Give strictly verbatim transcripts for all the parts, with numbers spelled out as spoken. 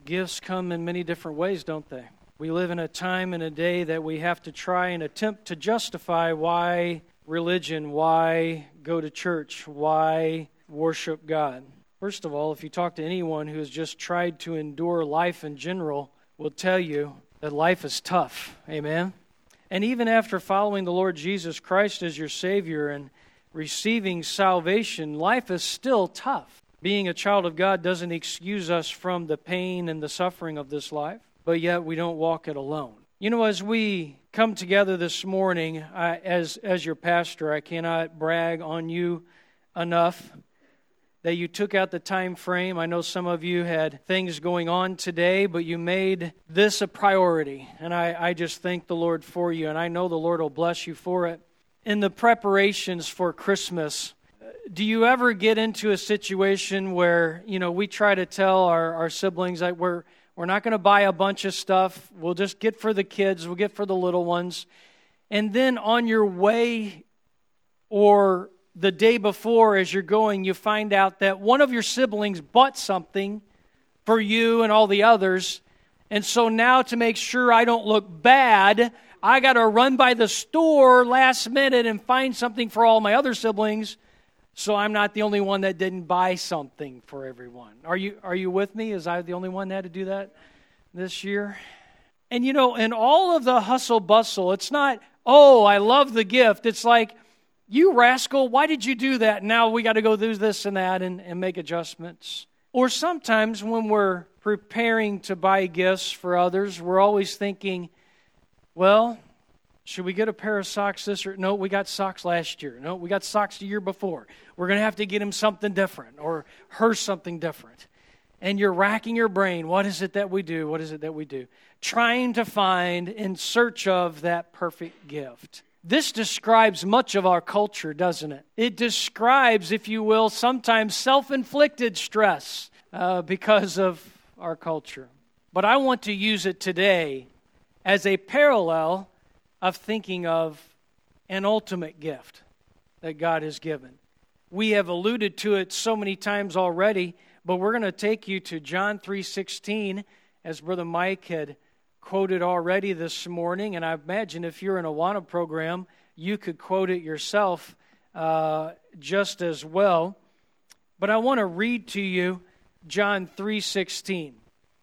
Gifts come in many different ways, don't they? We live in a time and a day that we have to try and attempt to justify why religion, why go to church, why worship God. First of all, if you talk to anyone who has just tried to endure life in general, will tell you that life is tough. Amen? And even after following the Lord Jesus Christ as your Savior and receiving salvation, life is still tough. Being a child of God doesn't excuse us from the pain and the suffering of this life, but yet we don't walk it alone. You know, as we come together this morning, I, as, as your pastor, I cannot brag on you enough that you took out the time frame. I know some of you had things going on today, but you made this a priority, and I, I just thank the Lord for you, and I know the Lord will bless you for it. In the preparations for Christmas, do you ever get into a situation where, you know, we try to tell our, our siblings that we're we're not going to buy a bunch of stuff. We'll just get for the kids. We'll get for the little ones. And then on your way or the day before as you're going, you find out that one of your siblings bought something for you and all the others. And so now to make sure I don't look bad, I got to run by the store last minute and find something for all my other siblings, so I'm not the only one that didn't buy something for everyone. Are you are you with me? Is I the only one that had to do that this year? And you know, in all of the hustle bustle, it's not, oh, I love the gift. It's like, you rascal, why did you do that? Now we got to go do this and that and, and make adjustments. Or sometimes when we're preparing to buy gifts for others, we're always thinking, well, should we get a pair of socks this year? No, we got socks last year. No, we got socks the year before. We're going to have to get him something different or her something different. And you're racking your brain. What is it that we do? What is it that we do? Trying to find in search of that perfect gift. This describes much of our culture, doesn't it? It describes, if you will, sometimes self-inflicted stress uh, because of our culture. But I want to use it today as a parallel of thinking of an ultimate gift that God has given. We have alluded to it so many times already, but we're going to take you to John three sixteen, as Brother Mike had quoted already this morning, and I imagine if you're in a Awana program, you could quote it yourself uh, just as well. But I want to read to you John three sixteen.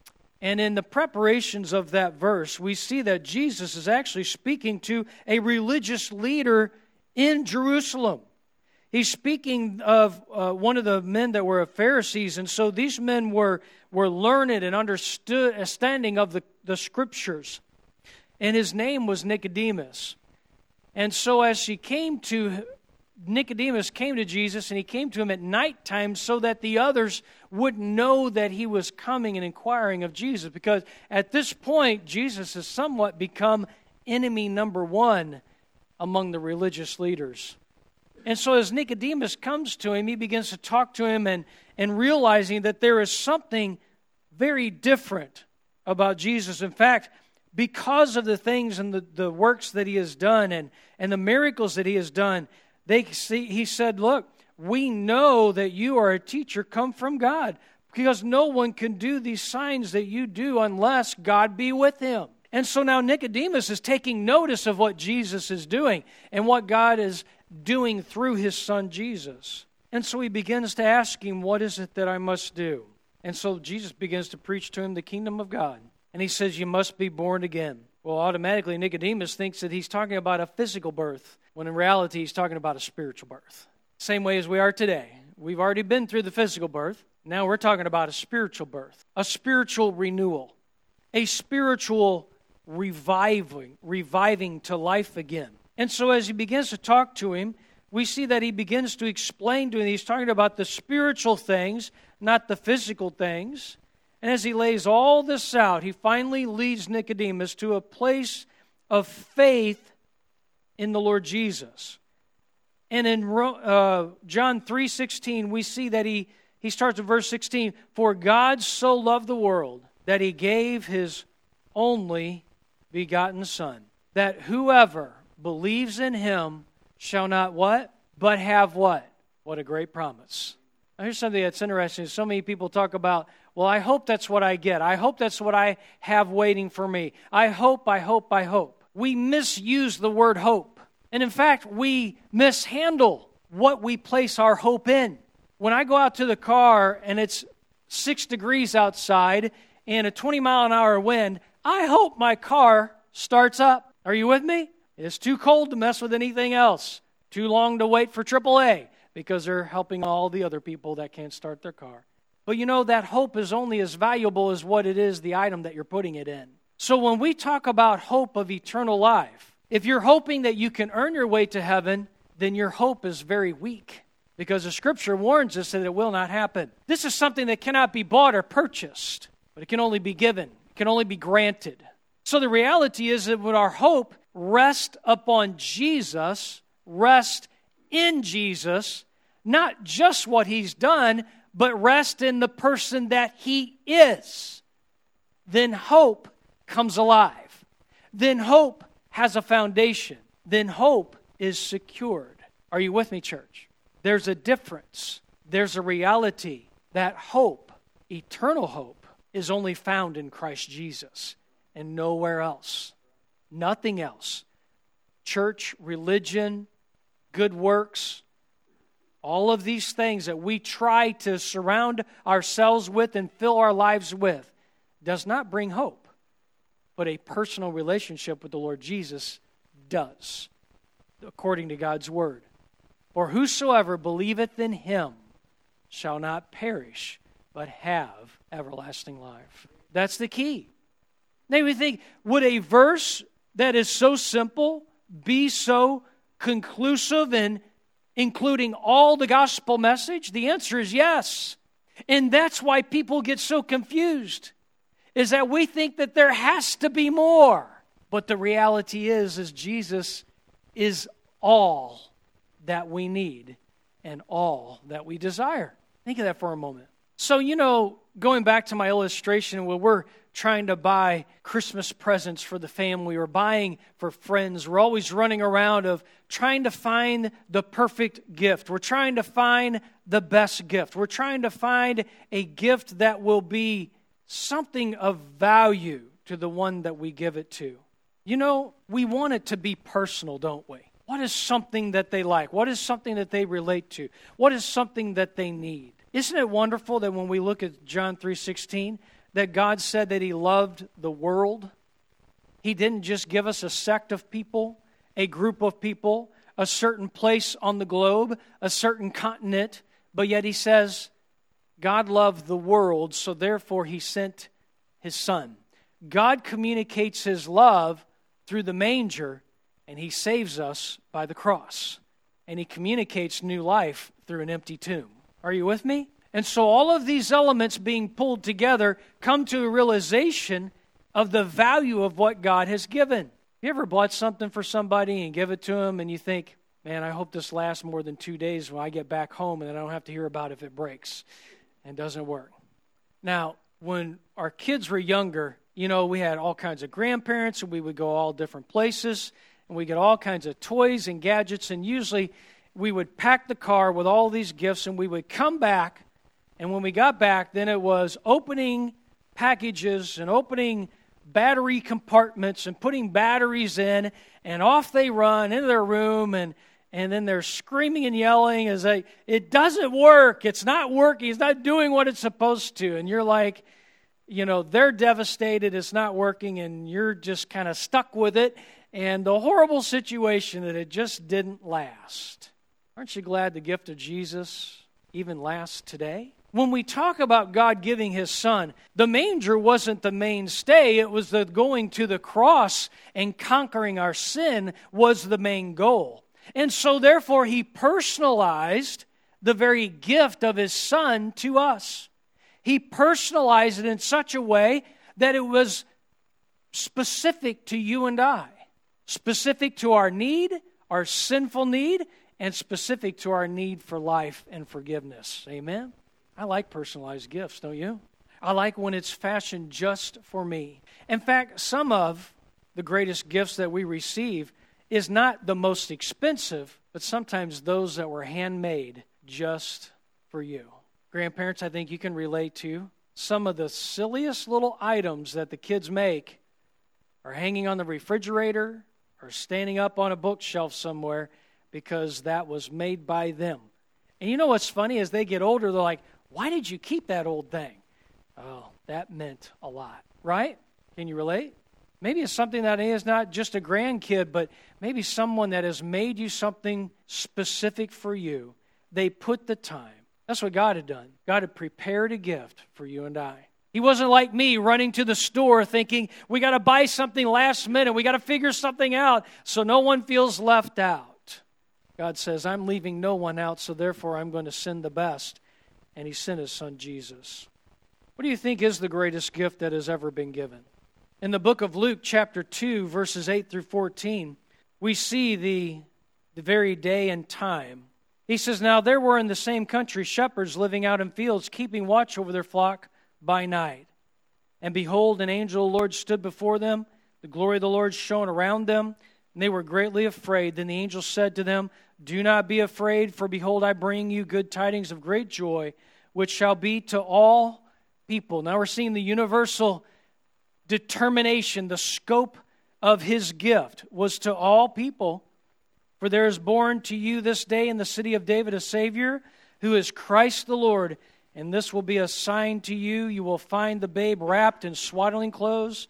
And in the preparations of that verse, we see that Jesus is actually speaking to a religious leader in Jerusalem. He's speaking of uh, one of the men that were Pharisees, and so these men were, were learned and understood, understanding of the, the Scriptures. And his name was Nicodemus. And so as he came to, Nicodemus came to Jesus, and he came to him at nighttime so that the others wouldn't know that he was coming and inquiring of Jesus. Because at this point, Jesus has somewhat become enemy number one among the religious leaders. And so as Nicodemus comes to him, he begins to talk to him and, and realizing that there is something very different about Jesus. In fact, because of the things and the, the works that he has done and, and the miracles that he has done, they see, he said, look, we know that you are a teacher come from God, because no one can do these signs that you do unless God be with him. And so now Nicodemus is taking notice of what Jesus is doing and what God is doing through his son Jesus. And so he begins to ask him, what is it that I must do? And so Jesus begins to preach to him the kingdom of God. And he says, you must be born again. Well, automatically Nicodemus thinks that he's talking about a physical birth, when in reality he's talking about a spiritual birth. Same way as we are today. We've already been through the physical birth. Now we're talking about a spiritual birth, a spiritual renewal, a spiritual reviving, reviving to life again. And so as he begins to talk to him, we see that he begins to explain to him, he's talking about the spiritual things, not the physical things. And as he lays all this out, he finally leads Nicodemus to a place of faith in the Lord Jesus. And in uh, John three sixteen, we see that he, he starts at verse sixteen, for God so loved the world that he gave his only begotten Son, that whoever believes in him shall not what? But have what? What a great promise. Now here's something that's interesting. So many people talk about, Well, I hope that's what I get. I hope that's what I have waiting for me. I hope, I hope, I hope. We misuse the word hope. And in fact, we mishandle what we place our hope in. When I go out to the car and it's six degrees outside and a twenty mile an hour wind, I hope my car starts up. Are you with me? It's too cold to mess with anything else. Too long to wait for triple A because they're helping all the other people that can't start their car. But you know, that hope is only as valuable as what it is, the item that you're putting it in. So when we talk about hope of eternal life, if you're hoping that you can earn your way to heaven, then your hope is very weak. Because the Scripture warns us that it will not happen. This is something that cannot be bought or purchased, but it can only be given. It can only be granted. So the reality is that when our hope rests upon Jesus, rest in Jesus, not just what He's done, but rest in the person that He is, then hope comes alive. Then hope has a foundation. Then hope is secured. Are you with me, church? There's a difference. There's a reality that hope, eternal hope, is only found in Christ Jesus and nowhere else. Nothing else. Church, religion, good works, all of these things that we try to surround ourselves with and fill our lives with does not bring hope. But a personal relationship with the Lord Jesus does, according to God's Word. For whosoever believeth in Him shall not perish, but have everlasting life. That's the key. Now we think, would a verse that is so simple be so conclusive in including all the gospel message? The answer is yes. And that's why people get so confused, is that we think that there has to be more. But the reality is, is Jesus is all that we need and all that we desire. Think of that for a moment. So, you know, going back to my illustration where we're trying to buy Christmas presents for the family or buying for friends, we're always running around of trying to find the perfect gift. We're trying to find the best gift. We're trying to find a gift that will be something of value to the one that we give it to. You know, we want it to be personal, don't we? What is something that they like? What is something that they relate to? What is something that they need? Isn't it wonderful that when we look at John three sixteen, that God said that He loved the world? He didn't just give us a sect of people, a group of people, a certain place on the globe, a certain continent, but yet He says God loved the world, so therefore He sent His Son. God communicates His love through the manger, and He saves us by the cross. And He communicates new life through an empty tomb. Are you with me? And so all of these elements being pulled together come to a realization of the value of what God has given. You ever bought something for somebody and give it to them and you think, man, I hope this lasts more than two days when I get back home and I don't have to hear about if it breaks and doesn't work. Now, when our kids were younger, you know, we had all kinds of grandparents and we would go all different places. And we get all kinds of toys and gadgets, and usually we would pack the car with all these gifts, and we would come back, and when we got back, then it was opening packages and opening battery compartments and putting batteries in, and off they run into their room, and, and then they're screaming and yelling as they, it doesn't work, it's not working, it's not doing what it's supposed to, and you're like, you know, they're devastated, it's not working, and you're just kind of stuck with it. And the horrible situation that it just didn't last. Aren't you glad the gift of Jesus even lasts today? When we talk about God giving His Son, the manger wasn't the mainstay. It was the going to the cross and conquering our sin was the main goal. And so therefore He personalized the very gift of His Son to us. He personalized it in such a way that it was specific to you and I. Specific to our need, our sinful need, and specific to our need for life and forgiveness. Amen? I like personalized gifts, don't you? I like when it's fashioned just for me. In fact, some of the greatest gifts that we receive is not the most expensive, but sometimes those that were handmade just for you. Grandparents, I think you can relate to some of the silliest little items that the kids make are hanging on the refrigerator or standing up on a bookshelf somewhere because that was made by them. And you know what's funny? As they get older, they're like, why did you keep that old thing? Oh, that meant a lot, right? Can you relate? Maybe it's something that is not just a grandkid, but maybe someone that has made you something specific for you. They put the time. That's what God had done. God had prepared a gift for you and I. He wasn't like me running to the store thinking, we got to buy something last minute. We got to figure something out so no one feels left out. God says, I'm leaving no one out, so therefore I'm going to send the best. And He sent His Son, Jesus. What do you think is the greatest gift that has ever been given? In the book of Luke, chapter two, verses eight through fourteen, we see the, the very day and time. He says, now there were in the same country shepherds living out in fields, keeping watch over their flock by night. And behold, an angel of the Lord stood before them. The glory of the Lord shone around them, and they were greatly afraid. Then the angel said to them, do not be afraid, for behold, I bring you good tidings of great joy, which shall be to all people. Now we're seeing the universal determination, the scope of His gift was to all people. For there is born to you this day in the city of David a Savior, who is Christ the Lord. And this will be a sign to you. You will find the babe wrapped in swaddling clothes,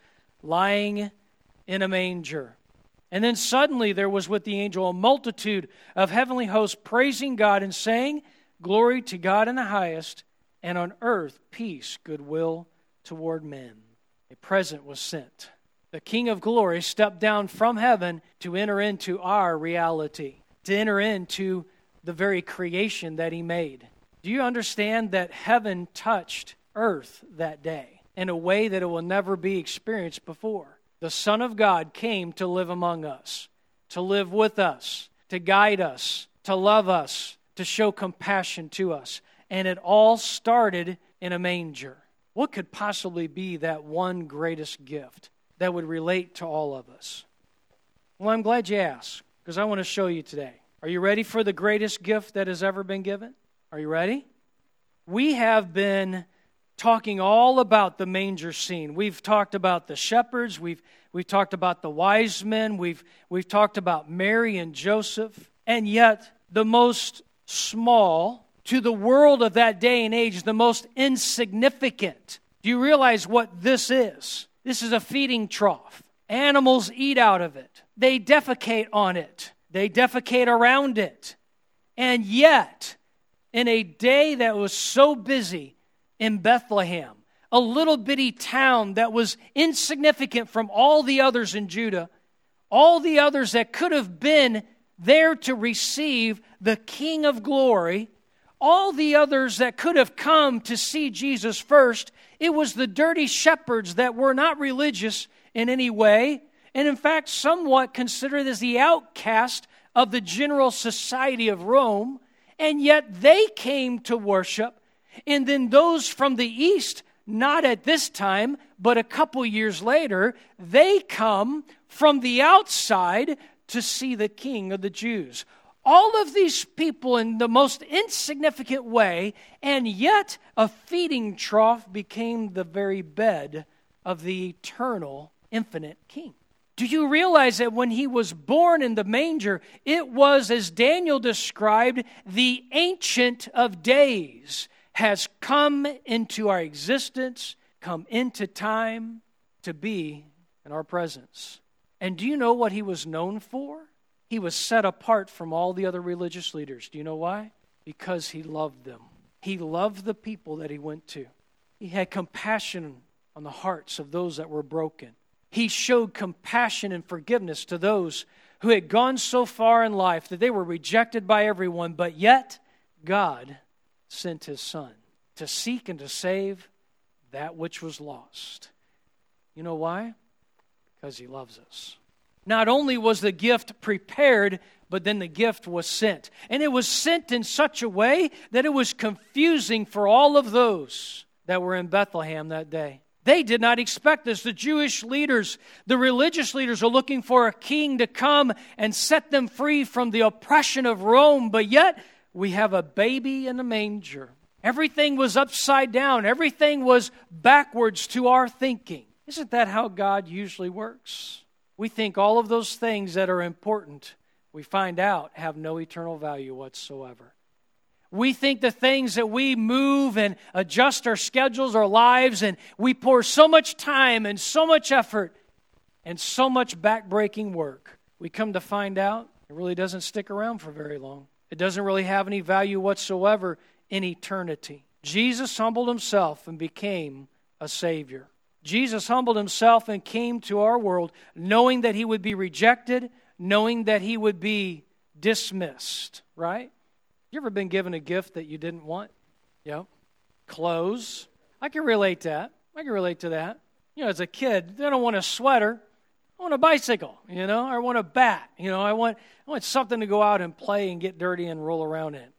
lying in a manger. And then suddenly there was with the angel a multitude of heavenly hosts praising God and saying, glory to God in the highest, and on earth peace, goodwill toward men. A present was sent. The King of glory stepped down from heaven to enter into our reality, to enter into the very creation that He made. Do you understand that heaven touched earth that day in a way that it will never be experienced before? The Son of God came to live among us, to live with us, to guide us, to love us, to show compassion to us. And it all started in a manger. What could possibly be that one greatest gift that would relate to all of us? Well, I'm glad you asked, because I want to show you today. Are you ready for the greatest gift that has ever been given? Are you ready? We have been talking all about the manger scene. We've talked about the shepherds. We've we've talked about the wise men. We've we've talked about Mary and Joseph. And yet, the most small, to the world of that day and age, the most insignificant. Do you realize what this is? This is a feeding trough. Animals eat out of it. They defecate on it. They defecate around it. And yet, in a day that was so busy in Bethlehem, a little bitty town that was insignificant from all the others in Judah, all the others that could have been there to receive the King of glory, all the others that could have come to see Jesus first, it was the dirty shepherds that were not religious in any way, and in fact somewhat considered as the outcast of the general society of Rome, and yet they came to worship. And then those from the east, not at this time, but a couple years later, they come from the outside to see the King of the Jews. All of these people in the most insignificant way, and yet a feeding trough became the very bed of the eternal, infinite King. Do you realize that when He was born in the manger, it was, as Daniel described, the Ancient of Days has come into our existence, come into time to be in our presence. And do you know what He was known for? He was set apart from all the other religious leaders. Do you know why? Because He loved them. He loved the people that He went to. He had compassion on the hearts of those that were broken. He showed compassion and forgiveness to those who had gone so far in life that they were rejected by everyone, but yet God sent His Son to seek and to save that which was lost. You know why? Because He loves us. Not only was the gift prepared, but then the gift was sent. And it was sent in such a way that it was confusing for all of those that were in Bethlehem that day. They did not expect this. The Jewish leaders, the religious leaders are looking for a king to come and set them free from the oppression of Rome. But yet, we have a baby in a manger. Everything was upside down. Everything was backwards to our thinking. Isn't that how God usually works? We think all of those things that are important, we find out, have no eternal value whatsoever. We think the things that we move and adjust our schedules, our lives, and we pour so much time and so much effort and so much backbreaking work, we come to find out it really doesn't stick around for very long. It doesn't really have any value whatsoever in eternity. Jesus humbled himself and became a Savior. Jesus humbled himself and came to our world knowing that he would be rejected, knowing that he would be dismissed, right? You ever been given a gift that you didn't want? Yeah. Clothes. I can relate to that. I can relate to that. You know, as a kid, I don't want a sweater. I want a bicycle, you know. I want a bat. You know, I want, I want something to go out and play and get dirty and roll around in.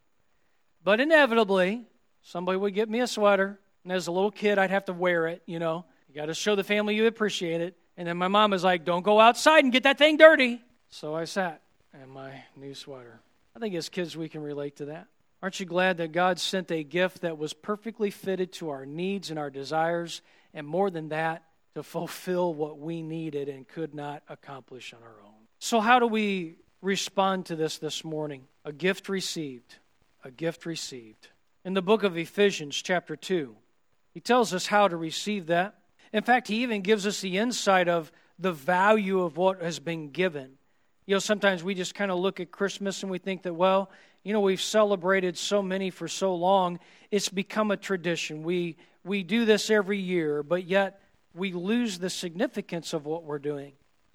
But inevitably, somebody would get me a sweater, and as a little kid, I'd have to wear it, you know. You got to show the family you appreciate it. And then my mom was like, don't go outside and get that thing dirty. So I sat in my new sweater. I think as kids we can relate to that. Aren't you glad that God sent a gift that was perfectly fitted to our needs and our desires, and more than that, to fulfill what we needed and could not accomplish on our own? So how do we respond to this this morning? A gift received. A gift received. In the book of Ephesians chapter two, he tells us how to receive that. In fact, he even gives us the insight of the value of what has been given. You know, sometimes we just kind of look at Christmas and we think that, well, you know, we've celebrated so many for so long, it's become a tradition. We we do this every year, but yet we lose the significance of what we're doing.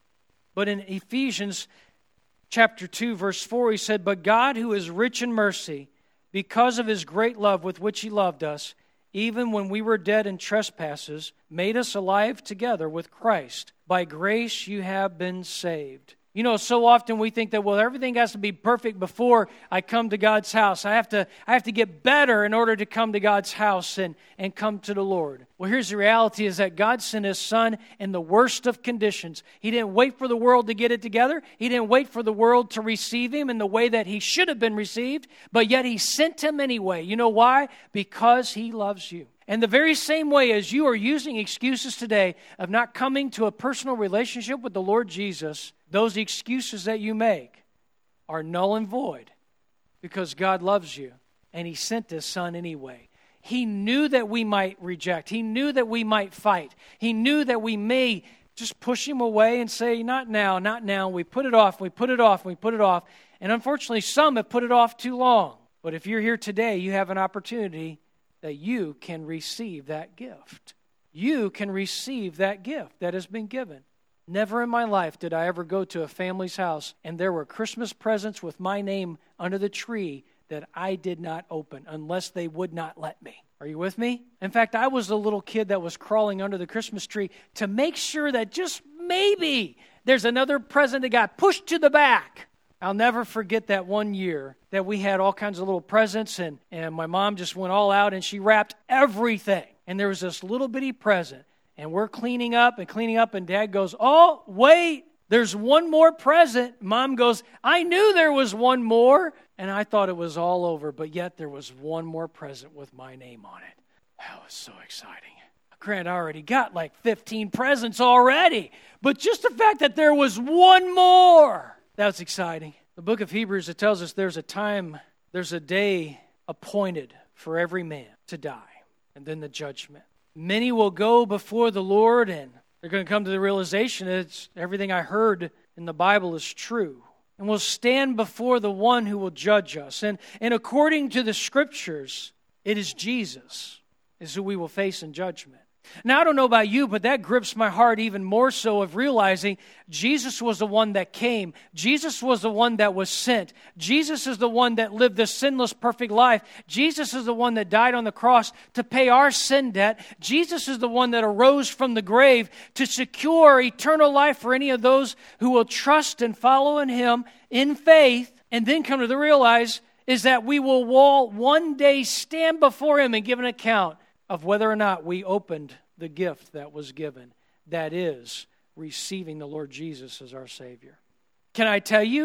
But in Ephesians chapter two, verse four, he said, but God, who is rich in mercy, because of his great love with which he loved us, even when we were dead in trespasses, made us alive together with Christ. By grace you have been saved. You know, so often we think that, well, everything has to be perfect before I come to God's house. I have to I have to get better in order to come to God's house and, and come to the Lord. Well, here's the reality is that God sent his Son in the worst of conditions. He didn't wait for the world to get it together. He didn't wait for the world to receive him in the way that he should have been received, but yet he sent him anyway. You know why? Because he loves you. And the very same way as you are using excuses today of not coming to a personal relationship with the Lord Jesus, those excuses that you make are null and void because God loves you and he sent his Son anyway. He knew that we might reject. He knew that we might fight. He knew that we may just push him away and say, not now, not now. We put it off, we put it off, we put it off. And unfortunately, some have put it off too long. But if you're here today, you have an opportunity that you can receive that gift. You can receive that gift that has been given. Never in my life did I ever go to a family's house and there were Christmas presents with my name under the tree that I did not open unless they would not let me. Are you with me? In fact, I was the little kid that was crawling under the Christmas tree to make sure that just maybe there's another present that got pushed to the back. I'll never forget that one year that we had all kinds of little presents and, and my mom just went all out and she wrapped everything. And there was this little bitty present. And we're cleaning up and cleaning up and Dad goes, oh, wait, there's one more present. Mom goes, I knew there was one more. And I thought it was all over, but yet there was one more present with my name on it. That was so exciting. Grant already got like fifteen presents already. But just the fact that there was one more, that was exciting. The book of Hebrews, it tells us there's a time, there's a day appointed for every man to die, and then the judgment. Many will go before the Lord, and they're going to come to the realization that it's, everything I heard in the Bible is true. And we'll stand before the one who will judge us. And, and according to the Scriptures, it is Jesus is who we will face in judgment. Now, I don't know about you, but that grips my heart even more so of realizing Jesus was the one that came. Jesus was the one that was sent. Jesus is the one that lived this sinless, perfect life. Jesus is the one that died on the cross to pay our sin debt. Jesus is the one that arose from the grave to secure eternal life for any of those who will trust and follow in Him in faith, and then come to the realize is that we will one day stand before Him and give an account of whether or not we opened the gift that was given, that is, receiving the Lord Jesus as our Savior. Can I tell you,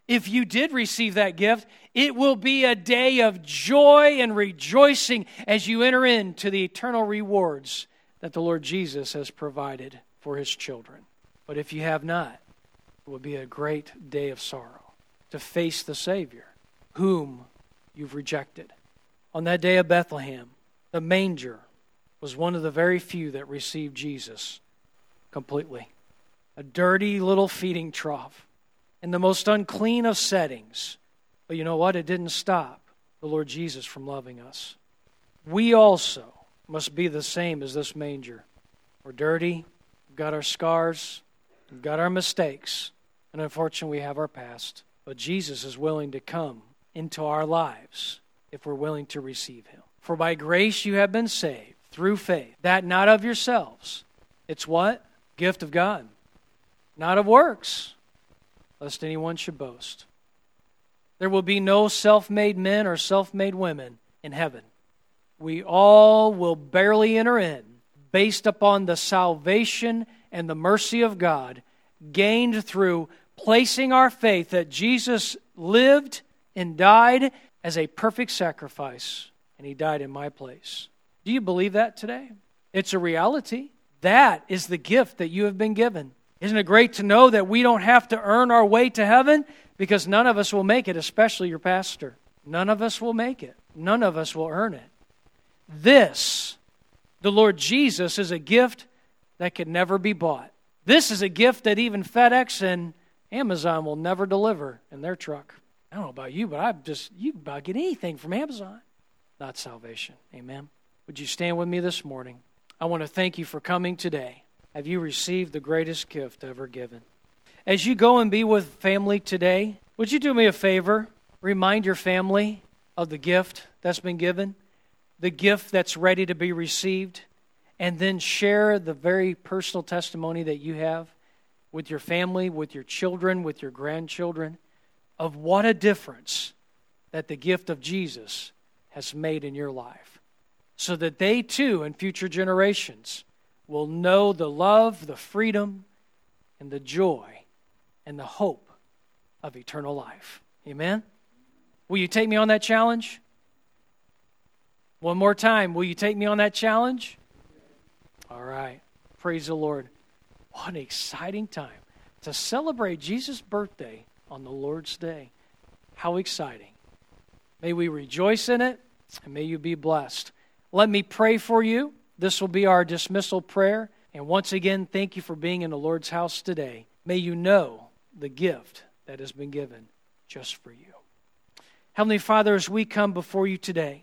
If you did receive that gift, it will be a day of joy and rejoicing as you enter into the eternal rewards that the Lord Jesus has provided for His children. But if you have not, it will be a great day of sorrow to face the Savior, whom you've rejected. On that day of Bethlehem, the manger was one of the very few that received Jesus completely. A dirty little feeding trough in the most unclean of settings. But you know what? It didn't stop the Lord Jesus from loving us. We also must be the same as this manger. We're dirty, we've got our scars, we've got our mistakes, and unfortunately we have our past. But Jesus is willing to come into our lives if we're willing to receive Him. For by grace you have been saved through faith, that not of yourselves. It's what? Gift of God. Not of works, lest anyone should boast. There will be no self-made men or self-made women in heaven. We all will barely enter in based upon the salvation and the mercy of God gained through placing our faith that Jesus lived and died as a perfect sacrifice, and He died in my place. Do you believe that today? It's a reality. That is the gift that you have been given. Isn't it great to know that we don't have to earn our way to heaven? Because none of us will make it, especially your pastor. None of us will make it. None of us will earn it. This, the Lord Jesus, is a gift that could never be bought. This is a gift that even FedEx and Amazon will never deliver in their truck. I don't know about you, but I just, you can about get anything from Amazon. Not salvation. Amen. Would you stand with me this morning? I want to thank you for coming today. Have you received the greatest gift ever given? As you go and be with family today, would you do me a favor? Remind your family of the gift that's been given, the gift that's ready to be received, and then share the very personal testimony that you have with your family, with your children, with your grandchildren, of what a difference that the gift of Jesus has made in your life, so that they too, in future generations, will know the love, the freedom, and the joy, and the hope of eternal life. Amen? Will you take me on that challenge? One more time, will you take me on that challenge? All right. Praise the Lord. What an exciting time to celebrate Jesus' birthday on the Lord's Day. How exciting. May we rejoice in it, and may you be blessed. Let me pray for you. This will be our dismissal prayer. And once again, thank you for being in the Lord's house today. May you know the gift that has been given just for you. Heavenly Father, as we come before you today,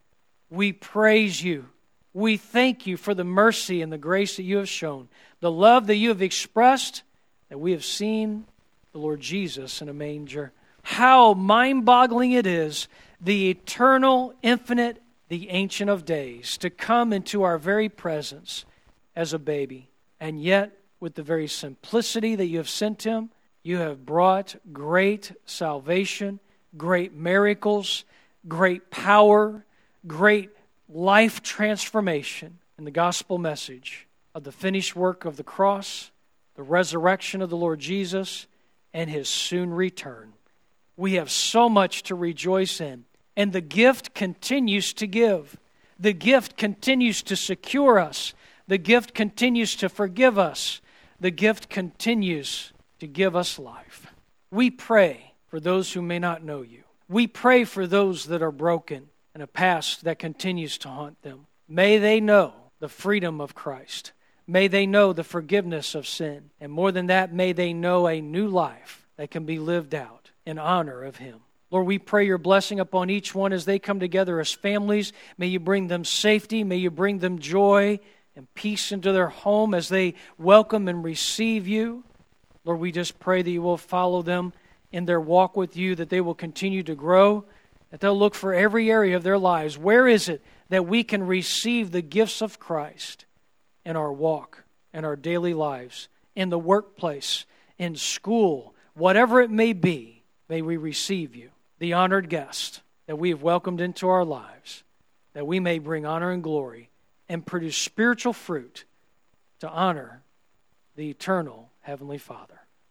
we praise you. We thank you for the mercy and the grace that you have shown, the love that you have expressed, that we have seen the Lord Jesus in a manger. How mind-boggling it is, the eternal, infinite, the Ancient of Days, to come into our very presence as a baby. And yet, with the very simplicity that you have sent Him, you have brought great salvation, great miracles, great power, great life transformation in the gospel message of the finished work of the cross, the resurrection of the Lord Jesus, and His soon return. We have so much to rejoice in. And the gift continues to give. The gift continues to secure us. The gift continues to forgive us. The gift continues to give us life. We pray for those who may not know you. We pray for those that are broken and a past that continues to haunt them. May they know the freedom of Christ. May they know the forgiveness of sin. And more than that, may they know a new life that can be lived out in honor of Him. Lord, we pray your blessing upon each one as they come together as families. May you bring them safety. May you bring them joy and peace into their home as they welcome and receive you. Lord, we just pray that you will follow them in their walk with you, that they will continue to grow, that they'll look for every area of their lives. Where is it that we can receive the gifts of Christ in our walk, in our daily lives, in the workplace, in school, whatever it may be, may we receive you, the honored guest that we have welcomed into our lives, that we may bring honor and glory and produce spiritual fruit to honor the eternal Heavenly Father.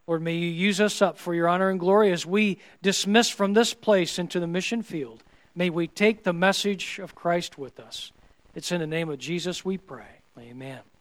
Lord, may you use us up for your honor and glory as we dismiss from this place into the mission field. May we take the message of Christ with us. It's in the name of Jesus we pray. Amen.